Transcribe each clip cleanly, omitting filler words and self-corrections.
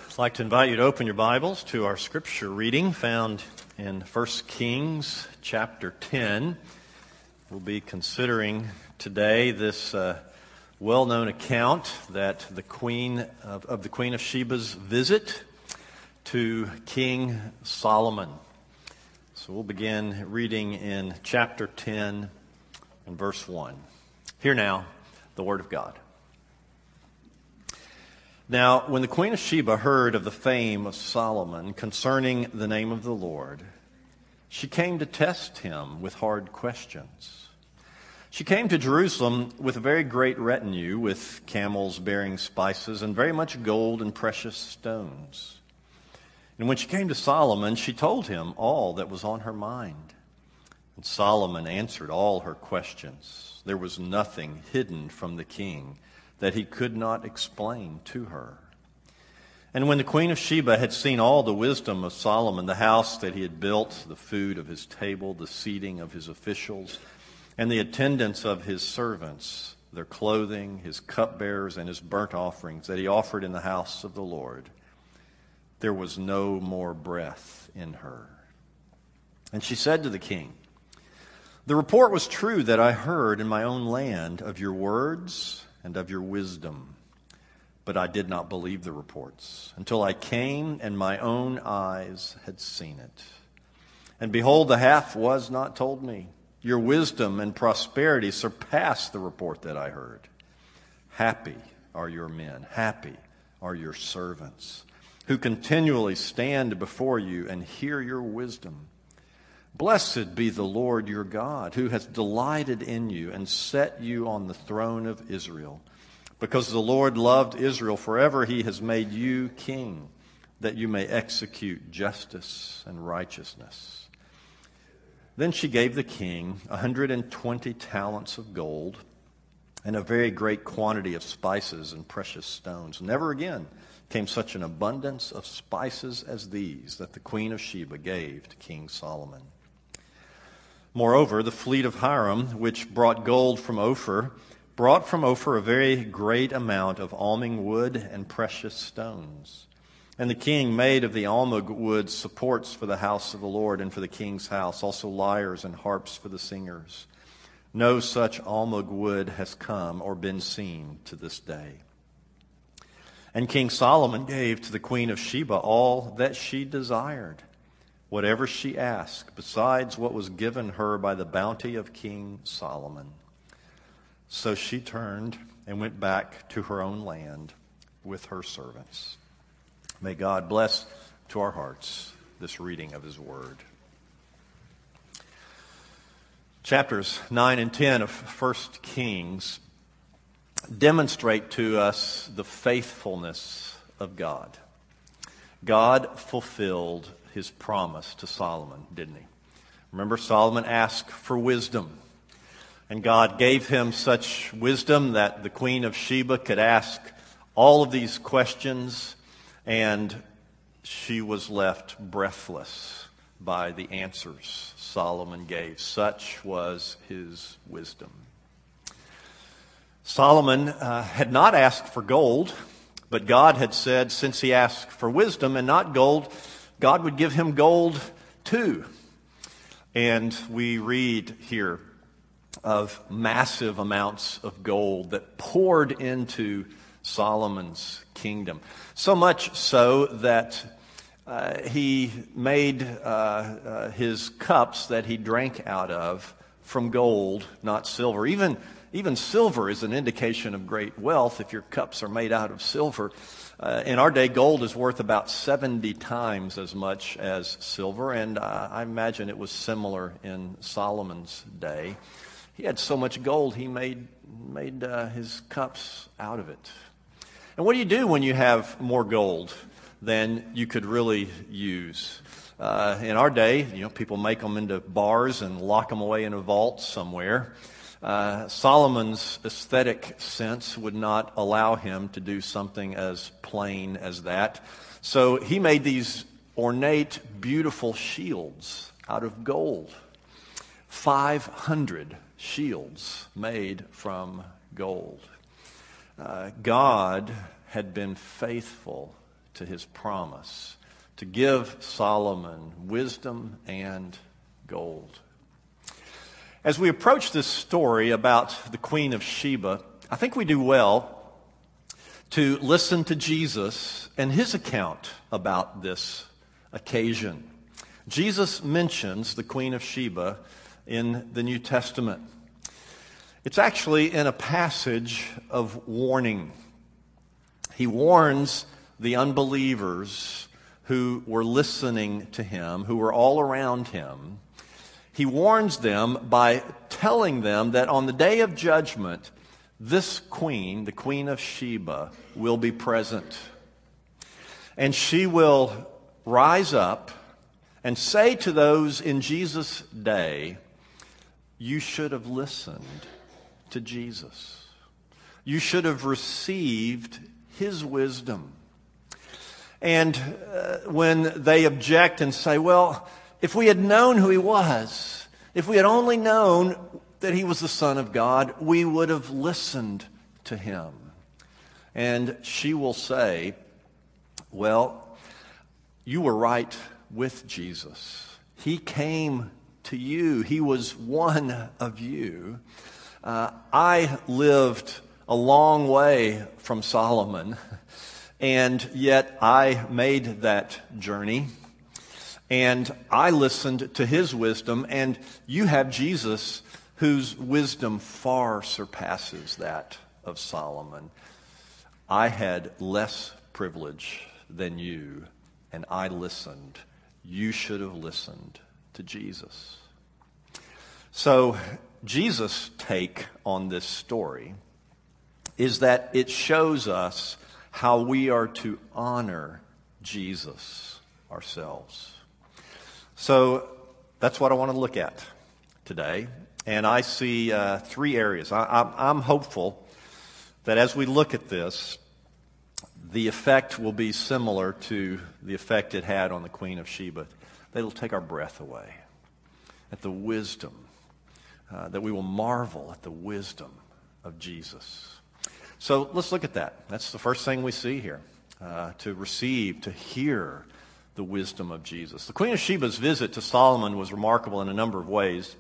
I'd like to invite you to open your Bibles to our scripture reading found in 1 Kings chapter 10. We'll be considering today this well-known account that the Queen of Sheba's visit to King Solomon. So we'll begin reading in chapter 10 and verse 1. Hear now the word of God. Now, when the Queen of Sheba heard of the fame of Solomon concerning the name of the Lord, she came to test him with hard questions. She came to Jerusalem with a very great retinue, with camels bearing spices and very much gold and precious stones. And when she came to Solomon, she told him all that was on her mind. And Solomon answered all her questions. There was nothing hidden from the king that he could not explain to her. And when the Queen of Sheba had seen all the wisdom of Solomon, the house that he had built, the food of his table, the seating of his officials, and the attendance of his servants, their clothing, his cupbearers, and his burnt offerings that he offered in the house of the Lord, there was no more breath in her. And she said to the king, "The report was true that I heard in my own land of your words and of your wisdom, but I did not believe the reports until I came and my own eyes had seen it. And behold, the half was not told me. Your wisdom and prosperity surpassed the report that I heard. Happy are your men, happy are your servants, who continually stand before you and hear your wisdom. Blessed be the Lord your God, who has delighted in you and set you on the throne of Israel. Because the Lord loved Israel, forever he has made you king, that you may execute justice and righteousness." Then she gave the king 120 talents of gold and a very great quantity of spices and precious stones. Never again came such an abundance of spices as these that the Queen of Sheba gave to King Solomon. Moreover, the fleet of Hiram, which brought gold from Ophir, brought from Ophir a very great amount of almug wood and precious stones. And the king made of the almug wood supports for the house of the Lord and for the king's house, also lyres and harps for the singers. No such almug wood has come or been seen to this day. And King Solomon gave to the Queen of Sheba all that she desired, whatever she asked, besides what was given her by the bounty of King Solomon. So she turned and went back to her own land with her servants. May God bless to our hearts this reading of his word. Chapters 9 and 10 of 1 Kings demonstrate to us the faithfulness of God. God fulfilled his promise to Solomon, didn't he? Remember, Solomon asked for wisdom, and God gave him such wisdom that the Queen of Sheba could ask all of these questions, and she was left breathless by the answers Solomon gave. Such was his wisdom. Solomon had not asked for gold, but God had said since he asked for wisdom and not gold, God would give him gold too. And we read here of massive amounts of gold that poured into Solomon's kingdom. So much so that he made his cups that he drank out of from gold, not silver. Even silver is an indication of great wealth if your cups are made out of silver. In our day, gold is worth about 70 times as much as silver, and I imagine it was similar in Solomon's day. He had so much gold, he made his cups out of it. And what do you do when you have more gold than you could really use? In our day, people make them into bars and lock them away in a vault somewhere. Solomon's aesthetic sense would not allow him to do something as plain as that. So he made these ornate, beautiful shields out of gold. 500 shields made from gold. God had been faithful to his promise to give Solomon wisdom and gold. As we approach this story about the Queen of Sheba, I think we do well to listen to Jesus and his account about this occasion. Jesus mentions the Queen of Sheba in the New Testament. It's actually in a passage of warning. He warns the unbelievers who were listening to him, who were all around him. He warns them by telling them that on the day of judgment, this queen, the Queen of Sheba, will be present. And she will rise up and say to those in Jesus' day, you should have listened to Jesus. You should have received his wisdom. And when they object and say, well, if we had known who he was, if we had only known that he was the Son of God, we would have listened to him. And she will say, well, you were right with Jesus. He came to you. He was one of you. I lived a long way from Solomon, and yet I made that journey, and I listened to his wisdom, and you have Jesus, whose wisdom far surpasses that of Solomon. I had less privilege than you, and I listened. You should have listened to Jesus. So Jesus' take on this story is that it shows us how we are to honor Jesus ourselves. So that's what I want to look at today. And I see three areas. I'm hopeful that as we look at this, the effect will be similar to the effect it had on the Queen of Sheba. That it'll take our breath away at the wisdom, that we will marvel at the wisdom of Jesus. So let's look at that. That's the first thing we see here, to receive, to hear the wisdom of Jesus. The Queen of Sheba's visit to Solomon was remarkable in a number of ways.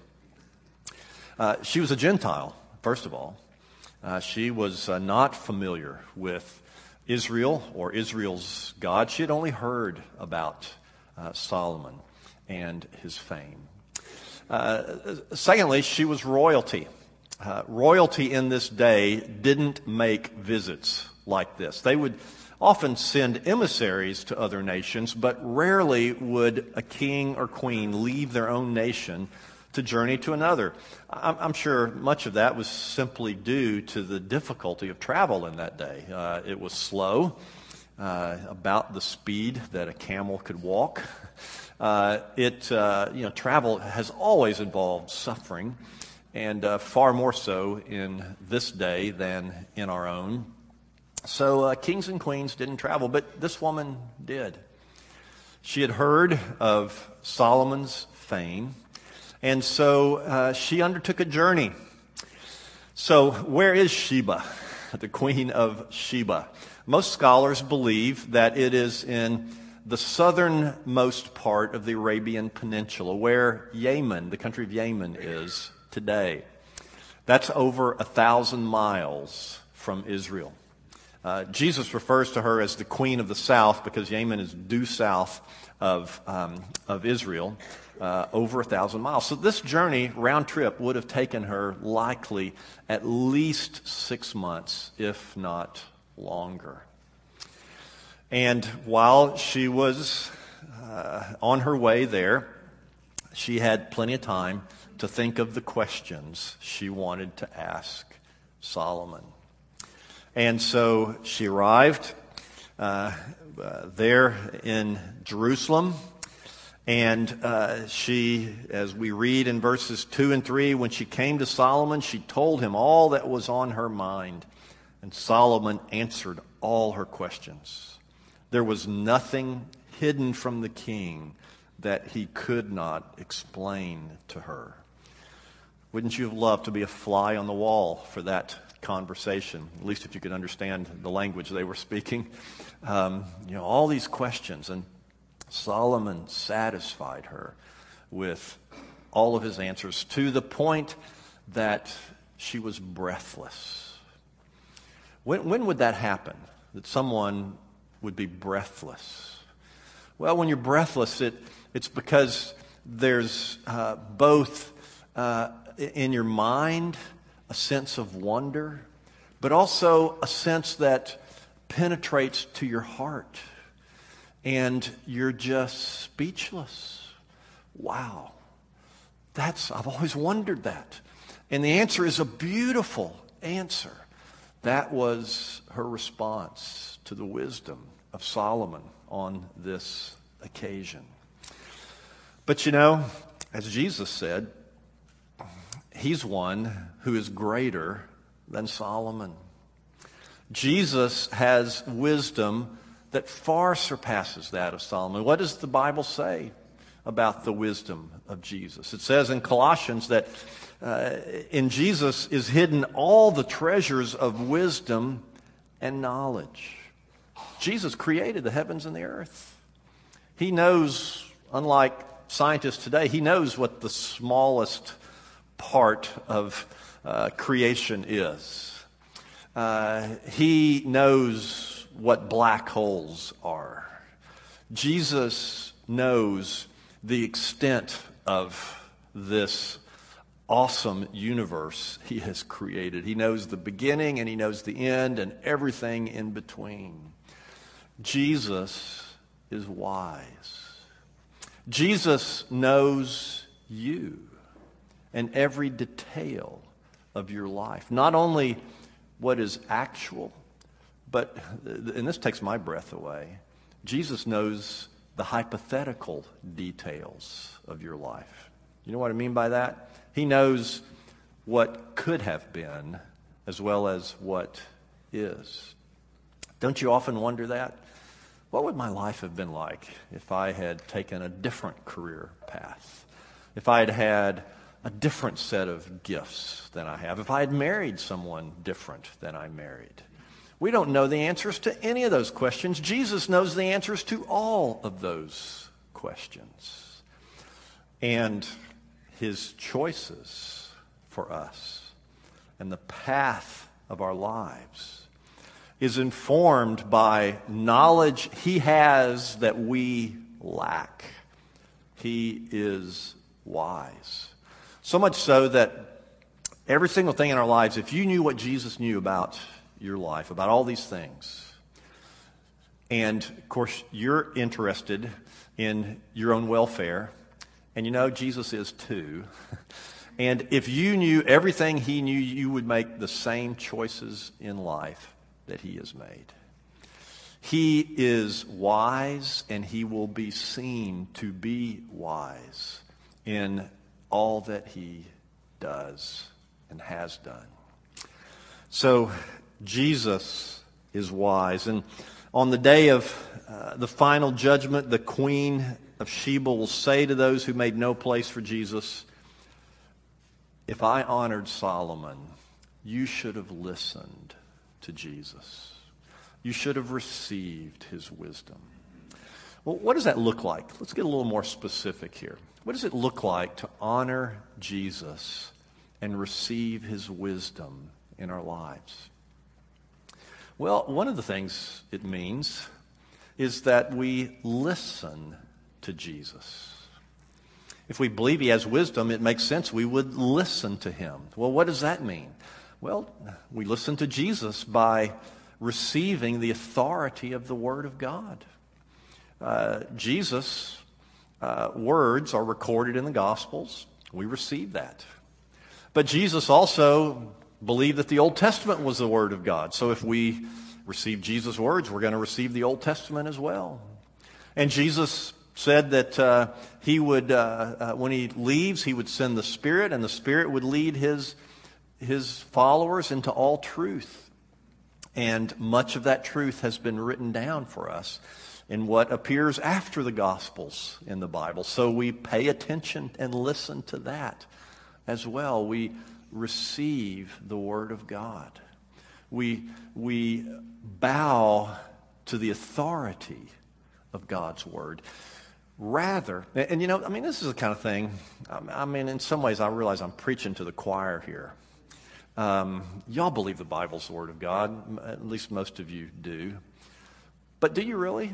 She was a Gentile, first of all. She was not familiar with Israel or Israel's God. She had only heard about Solomon and his fame. Secondly, she was royalty. Royalty in this day didn't make visits like this. They would often send emissaries to other nations, but rarely would a king or queen leave their own nation to journey to another. I'm sure much of that was simply due to the difficulty of travel in that day. It was slow, about the speed that a camel could walk. Travel has always involved suffering, and far more so in this day than in our own. So kings and queens didn't travel, but this woman did. She had heard of Solomon's fame, and so she undertook a journey. So where is Sheba, the Queen of Sheba? Most scholars believe that it is in the southernmost part of the Arabian Peninsula, where Yemen, the country of Yemen, is today. That's over 1,000 miles from Israel. Jesus refers to her as the Queen of the South because Yemen is due south of Israel, over 1,000 miles. So this journey, round trip, would have taken her likely at least 6 months, if not longer. And while she was on her way there, she had plenty of time to think of the questions she wanted to ask Solomon. And so she arrived there in Jerusalem, and she, as we read in verses 2 and 3, when she came to Solomon, she told him all that was on her mind, and Solomon answered all her questions. There was nothing hidden from the king that he could not explain to her. Wouldn't you have loved to be a fly on the wall for that conversation, at least if you could understand the language they were speaking. All these questions, and Solomon satisfied her with all of his answers to the point that she was breathless. When would that happen, that someone would be breathless? Well, when you're breathless, it's because there's both in your mind a sense of wonder, but also a sense that penetrates to your heart, and you're just speechless. Wow. I've always wondered that. And the answer is a beautiful answer. That was her response to the wisdom of Solomon on this occasion. But as Jesus said, he's one who is greater than Solomon. Jesus has wisdom that far surpasses that of Solomon. What does the Bible say about the wisdom of Jesus? It says in Colossians that in Jesus is hidden all the treasures of wisdom and knowledge. Jesus created the heavens and the earth. He knows, unlike scientists today, he knows what the smallest part of creation is. He knows what black holes are. Jesus knows the extent of this awesome universe he has created. He knows the beginning and he knows the end and everything in between. Jesus is wise. Jesus knows you and every detail of your life. Not only what is actual, but, and this takes my breath away, Jesus knows the hypothetical details of your life. You know what I mean by that? He knows what could have been as well as what is. Don't you often wonder that? What would my life have been like if I had taken a different career path? If I had had a different set of gifts than I have? If I had married someone different than I married? We don't know the answers to any of those questions. Jesus knows the answers to all of those questions. And his choices for us and the path of our lives is informed by knowledge he has that we lack. He is wise. So much so that every single thing in our lives, if you knew what Jesus knew about your life, about all these things, and of course you're interested in your own welfare, and Jesus is too, and if you knew everything he knew, you would make the same choices in life that he has made. He is wise, and he will be seen to be wise in all that he does and has done. So Jesus is wise. And on the day of the final judgment, the Queen of Sheba will say to those who made no place for Jesus, if I honored Solomon, you should have listened to Jesus. You should have received his wisdom. Well, what does that look like? Let's get a little more specific here. What does it look like to honor Jesus and receive his wisdom in our lives? Well, one of the things it means is that we listen to Jesus. If we believe he has wisdom, it makes sense we would listen to him. Well, what does that mean? Well, we listen to Jesus by receiving the authority of the Word of God. Jesus' words are recorded in the Gospels. We receive that. But Jesus also believed that the Old Testament was the Word of God. So if we receive Jesus' words, we're going to receive the Old Testament as well. And Jesus said that he would, when he leaves, he would send the Spirit, and the Spirit would lead his followers into all truth. And much of that truth has been written down for us in what appears after the Gospels in the Bible. So we pay attention and listen to that as well. We receive the Word of God. we bow to the authority of God's word. Rather, and this is the kind of thing, in some ways I realize I'm preaching to the choir here. Y'all believe the Bible's the Word of God, at least most of you do. But do you really?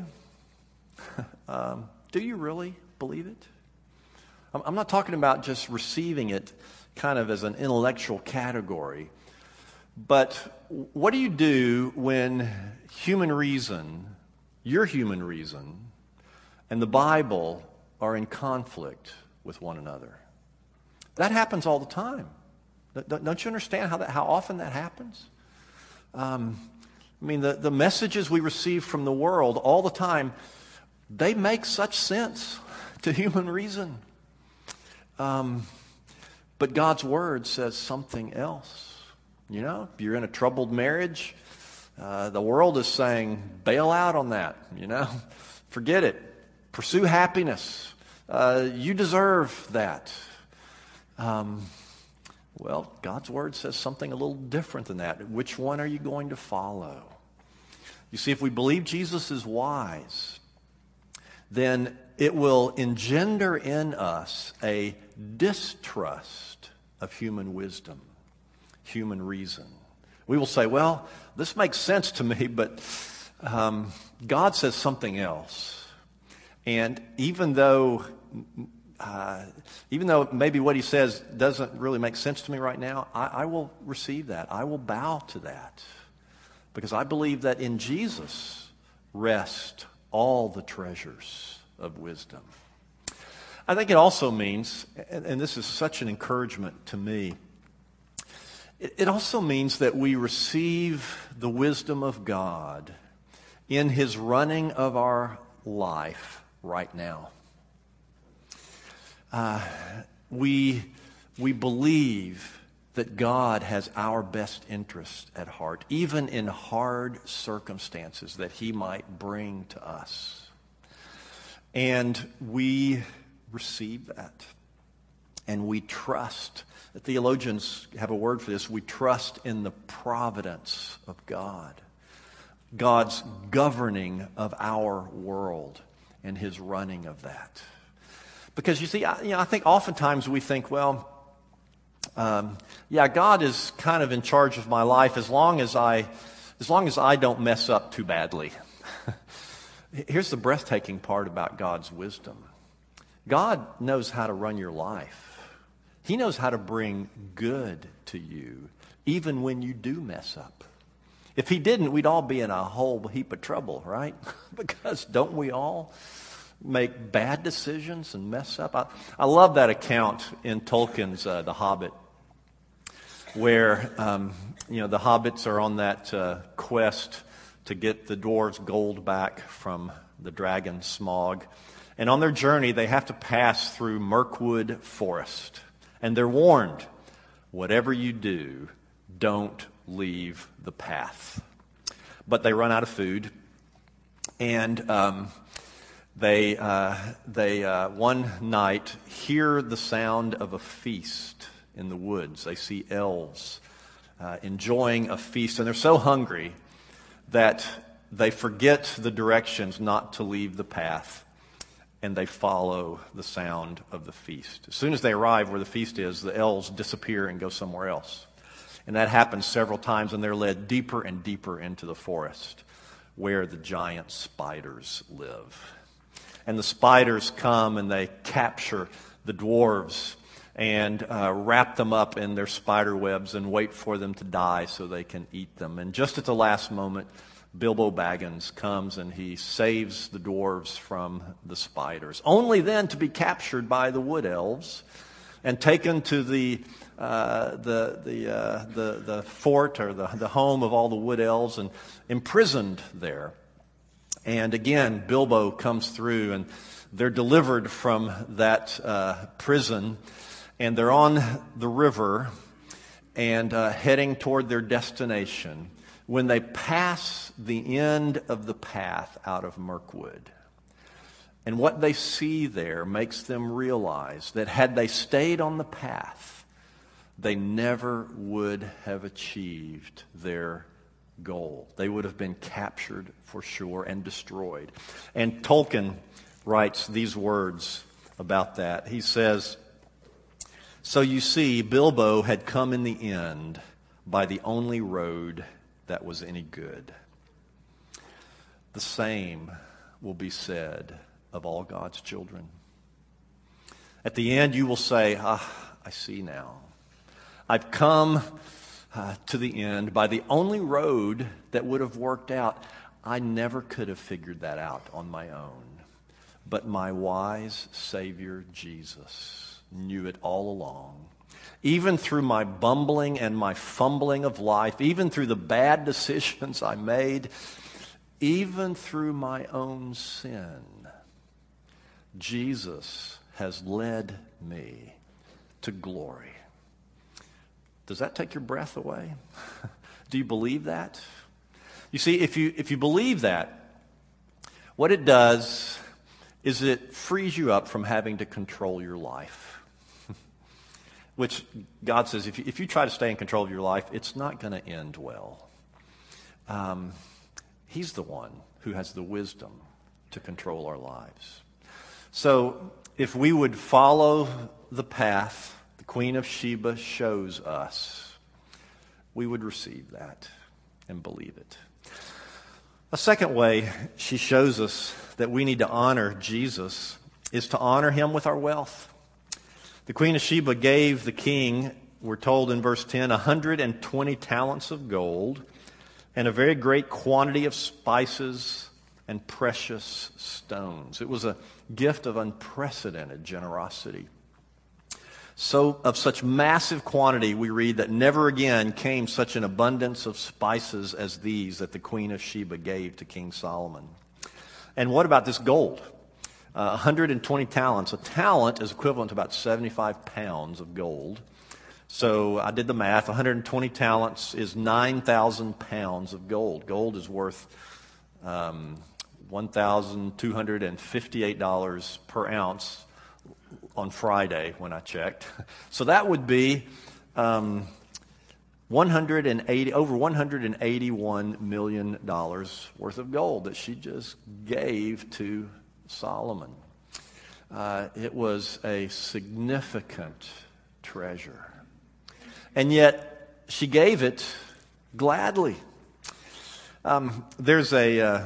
Do you really believe it? I'm not talking about just receiving it kind of as an intellectual category, but what do you do when human reason, your human reason, and the Bible are in conflict with one another? That happens all the time. Don't you understand how often that happens? The messages we receive from the world all the time, they make such sense to human reason. But God's word says something else. If you're in a troubled marriage, the world is saying, bail out on that. Forget it. Pursue happiness. You deserve that. Well, God's word says something a little different than that. Which one are you going to follow? You see, if we believe Jesus is wise, then it will engender in us a distrust of human wisdom, human reason. We will say, well, this makes sense to me, but God says something else. And even though maybe what he says doesn't really make sense to me right now, I will receive that. I will bow to that. Because I believe that in Jesus rest all the treasures of wisdom. I think it also means, and this is such an encouragement to me, it also means that we receive the wisdom of God in his running of our life right now. We believe that God has our best interest at heart, even in hard circumstances that he might bring to us. And we receive that. And we trust. The theologians have a word for this. We trust in the providence of God. God's governing of our world and his running of that. Because you see, I think oftentimes we think, well, God is kind of in charge of my life as long as I don't mess up too badly. Here's the breathtaking part about God's wisdom. God knows how to run your life. He knows how to bring good to you, even when you do mess up. If he didn't, we'd all be in a whole heap of trouble, right? Because don't we all make bad decisions and mess up? I love that account in Tolkien's The Hobbit, where the hobbits are on that quest to get the dwarves' gold back from the dragon Smaug. And on their journey, they have to pass through Mirkwood Forest. And they're warned, whatever you do, don't leave the path. But they run out of food. And they one night hear the sound of a feast in the woods. They see elves enjoying a feast, and they're so hungry that they forget the directions not to leave the path, and they follow the sound of the feast. As soon as they arrive where the feast is, the elves disappear and go somewhere else. And that happens several times, and they're led deeper and deeper into the forest where the giant spiders live. And the spiders come and they capture the dwarves and wrap them up in their spider webs and wait for them to die so they can eat them. And just at the last moment, Bilbo Baggins comes and he saves the dwarves from the spiders, only then to be captured by the wood elves and taken to the fort or the home of all the wood elves and imprisoned there. And again, Bilbo comes through and they're delivered from that prison, and they're on the river and heading toward their destination when they pass the end of the path out of Mirkwood. And what they see there makes them realize that had they stayed on the path, they never would have achieved their gold. They would have been captured for sure and destroyed. And Tolkien writes these words about that. He says, "So you see, Bilbo had come in the end by the only road that was any good." The same will be said of all God's children. At the end, you will say, I see now. I've come to the end by the only road that would have worked out. I never could have figured that out on my own. But my wise Savior Jesus knew it all along. Even through my bumbling and my fumbling of life, even through the bad decisions I made, even through my own sin, Jesus has led me to glory. Does that take your breath away? Do you believe that? You see, if you believe that, what it does is it frees you up from having to control your life. Which God says, if you try to stay in control of your life, it's not going to end well. He's the one who has the wisdom to control our lives. So if we would follow the path the Queen of Sheba shows us, we would receive that and believe it. A second way she shows us that we need to honor Jesus is to honor him with our wealth. The Queen of Sheba gave the king, we're told in verse 10, 120 talents of gold and a very great quantity of spices and precious stones. It was a gift of unprecedented generosity. So of such massive quantity, we read that never again came such an abundance of spices as these that the Queen of Sheba gave to King Solomon. And what about this gold? 120 talents. A talent is equivalent to about 75 pounds of gold. So I did the math. 120 talents is 9,000 pounds of gold. Gold is worth $1,258 per ounce on Friday when I checked. So that would be over $181 million worth of gold that she just gave to Solomon. It was a significant treasure. And yet she gave it gladly. There's a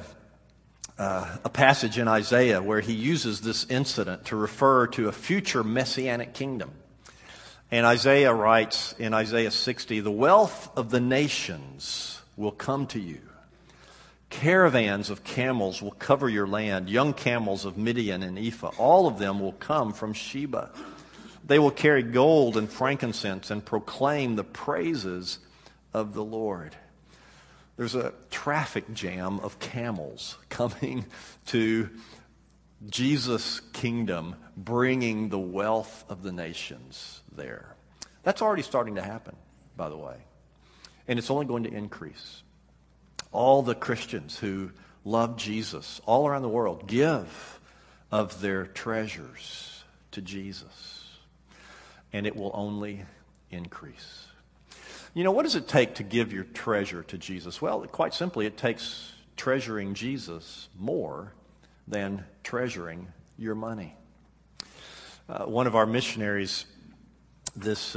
passage in Isaiah where he uses this incident to refer to a future messianic kingdom. And Isaiah writes in Isaiah 60, "The wealth of the nations will come to you. Caravans of camels will cover your land, young camels of Midian and Ephah. All of them will come from Sheba. They will carry gold and frankincense and proclaim the praises of the Lord." There's a traffic jam of camels coming to Jesus' kingdom, bringing the wealth of the nations there. That's already starting to happen, by the way. And it's only going to increase. All the Christians who love Jesus all around the world give of their treasures to Jesus. And it will only increase. You know, what does it take to give your treasure to Jesus? Well, quite simply, it takes treasuring Jesus more than treasuring your money. One of our missionaries this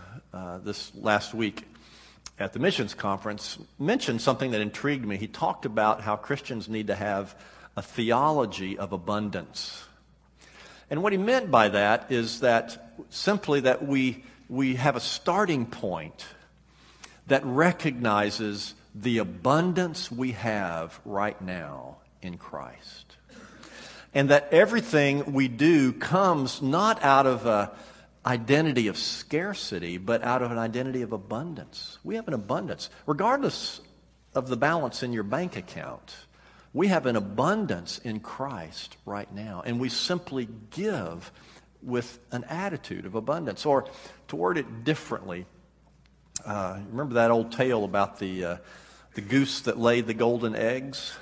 last week at the missions conference mentioned something that intrigued me. He talked about how Christians need to have a theology of abundance. And what he meant by that is that simply that we have a starting point that recognizes the abundance we have right now in Christ. And that everything we do comes not out of an identity of scarcity, but out of an identity of abundance. We have an abundance. Regardless of the balance in your bank account, we have an abundance in Christ right now. And we simply give with an attitude of abundance. Or to word it differently, remember that old tale about the goose that laid the golden eggs?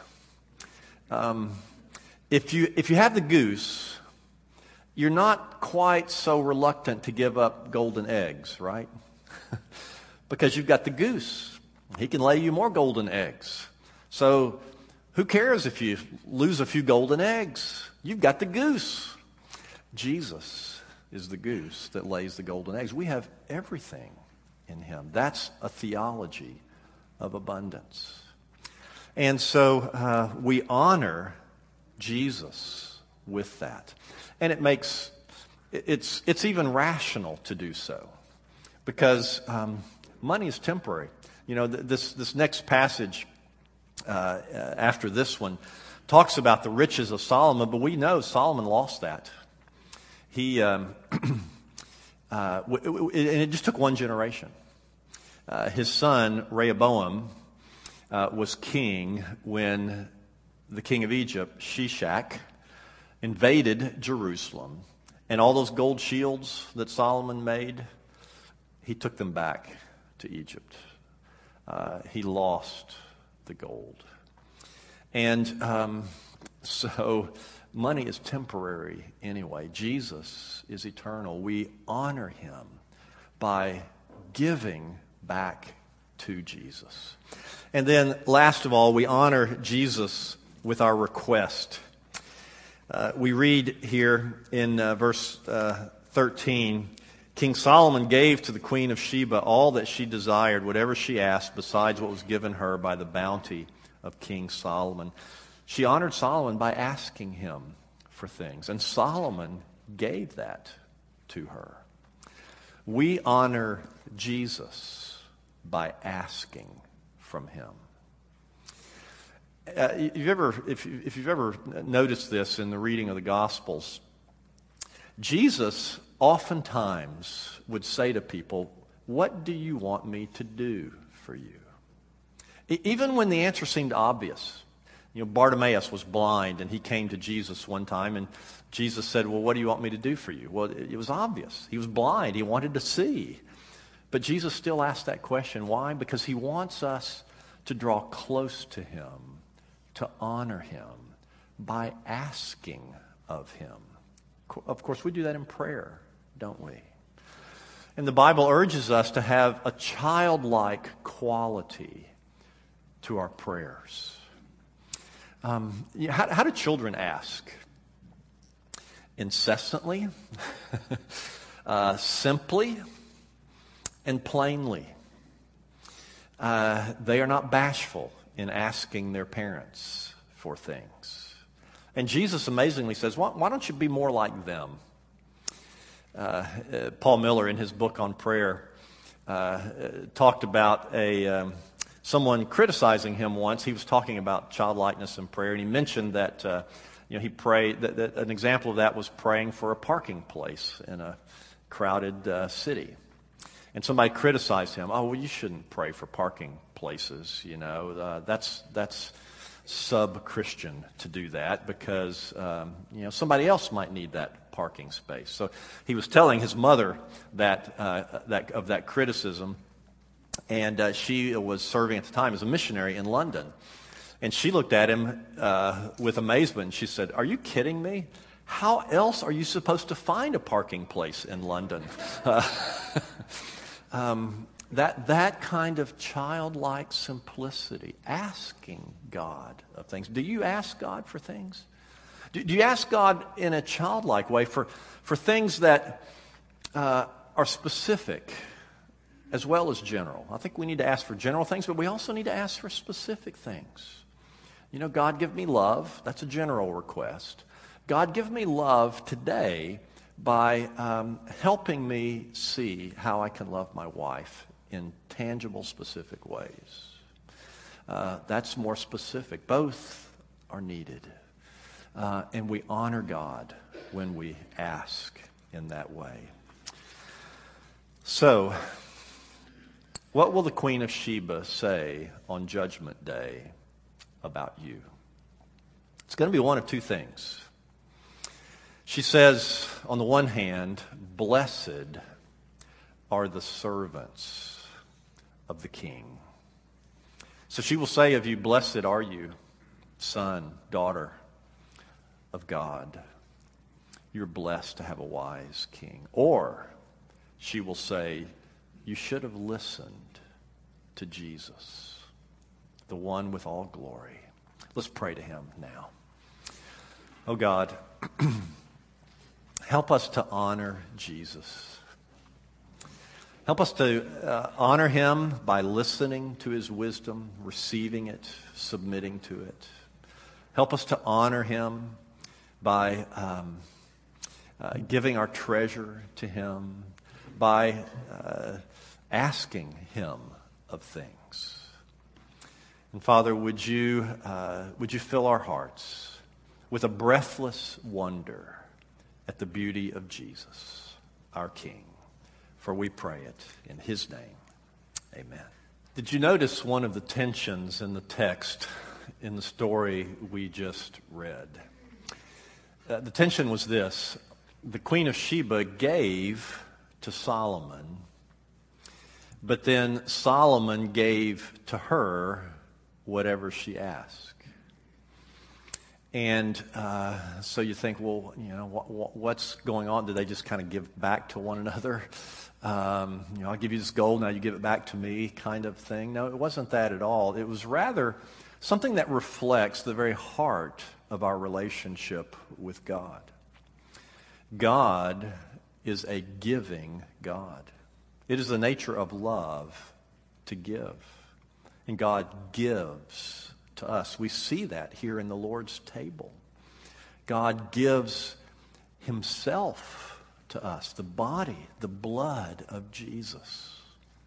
If you have the goose, you're not quite so reluctant to give up golden eggs, right? Because you've got the goose. He can lay you more golden eggs. So who cares if you lose a few golden eggs? You've got the goose. Jesus is the goose that lays the golden eggs. We have everything in him. That's a theology of abundance. And so we honor Jesus with that. And it's even rational to do so, because money is temporary. You know, this next passage after this one talks about the riches of Solomon, but we know Solomon lost that. And it just took one generation. His son Rehoboam was king when the king of Egypt, Shishak, invaded Jerusalem. And all those gold shields that Solomon made, he took them back to Egypt. He lost the gold. And so money is temporary anyway. Jesus is eternal. We honor him by giving back to Jesus. And then last of all, we honor Jesus with our request. We read here in verse 13, King Solomon gave to the Queen of Sheba all that she desired, whatever she asked, besides what was given her by the bounty of King Solomon. She honored Solomon by asking him for things, and Solomon gave that to her. We honor Jesus by asking from him. If you've ever noticed this in the reading of the Gospels, Jesus oftentimes would say to people, "What do you want me to do for you?" Even when the answer seemed obvious. You know, Bartimaeus was blind, and he came to Jesus one time, and Jesus said, "Well, what do you want me to do for you?" Well, it was obvious. He was blind. He wanted to see. But Jesus still asked that question. Why? Because he wants us to draw close to him, to honor him by asking of him. Of course, we do that in prayer, don't we? And the Bible urges us to have a childlike quality to our prayers. How do children ask? Incessantly, simply, and plainly. They are not bashful in asking their parents for things. And Jesus amazingly says, why don't you be more like them? Paul Miller, in his book on prayer, talked about someone criticizing him once. He was talking about childlikeness in prayer, and he mentioned that he prayed. That an example of that was praying for a parking place in a crowded city. And somebody criticized him. "Oh, well, you shouldn't pray for parking places. You know, that's sub-Christian to do that, because somebody else might need that parking space." So he was telling his mother that of that criticism, and she was serving at the time as a missionary in London, and she looked at him with amazement. And she said, "Are you kidding me? How else are you supposed to find a parking place in London?" That kind of childlike simplicity, asking God of things. Do you ask God for things? Do you ask God in a childlike way for things that are specific as well as general? I think we need to ask for general things, but we also need to ask for specific things. You know, God, give me love. That's a general request. God, give me love today by helping me see how I can love my wife in tangible, specific ways. That's more specific. Both are needed. And we honor God when we ask in that way. So, what will the Queen of Sheba say on Judgment Day about you? It's going to be one of two things. She says, on the one hand, "Blessed are the servants of the King." So she will say of you, "Blessed are you, son, daughter of God. You're blessed to have a wise king." Or she will say, "You should have listened to Jesus, the one with all glory. Let's pray to him now. Oh God, help us to honor Jesus. Help us to honor him by listening to his wisdom, receiving it, submitting to it. Help us to honor him by giving our treasure to him, by asking him of things. And Father, would you fill our hearts with a breathless wonder at the beauty of Jesus, our King. For we pray it in his name. Amen. Did you notice one of the tensions in the text in the story we just read? The tension was this. The Queen of Sheba gave to Solomon, but then Solomon gave to her whatever she asked. And so you think, well, you know, what's going on? Do they just kind of give back to one another? I'll give you this gold, now you give it back to me kind of thing. No, it wasn't that at all. It was rather something that reflects the very heart of our relationship with God. God is a giving God. It is the nature of love to give. And God gives to us. We see that here in the Lord's table. God gives himself to us, the body, the blood of Jesus.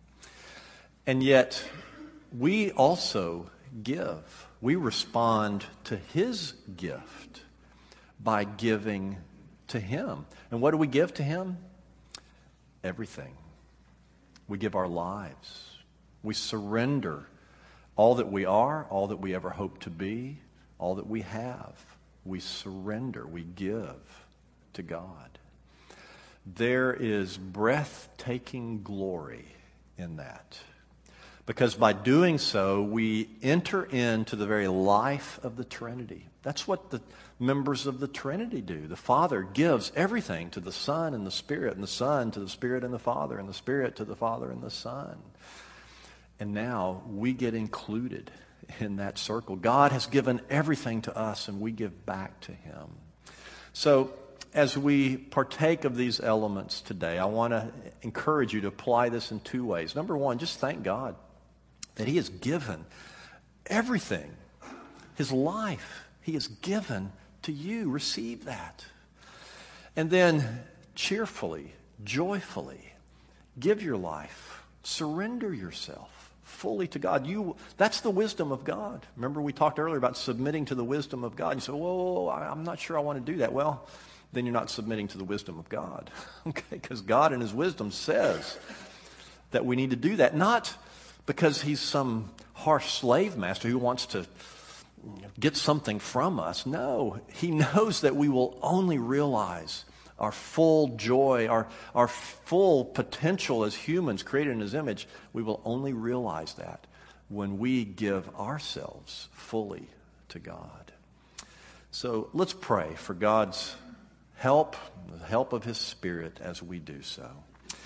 And yet, we also give. We respond to his gift by giving to him. And what do we give to him? Everything. We give our lives. We surrender all that we are, all that we ever hope to be, all that we have. We surrender, we give to God. There is breathtaking glory in that. Because by doing so, we enter into the very life of the Trinity. That's what the members of the Trinity do. The Father gives everything to the Son and the Spirit, and the Son to the Spirit and the Father, and the Spirit to the Father and the Son. And now we get included in that circle. God has given everything to us, and we give back to him. So as we partake of these elements today, I want to encourage you to apply this in two ways. Number one, just thank God that he has given everything. His life, he has given to you. Receive that. And then cheerfully, joyfully, give your life. Surrender yourself fully to God. That's the wisdom of God. Remember we talked earlier about submitting to the wisdom of God. You say, whoa, I'm not sure I want to do that. Well, then you're not submitting to the wisdom of God. Okay, because God in his wisdom says that we need to do that. Not because he's some harsh slave master who wants to get something from us. No, he knows that we will only realize our full joy, our full potential as humans created in his image. We will only realize that when we give ourselves fully to God. So let's pray for God's help, the help of his Spirit as we do so.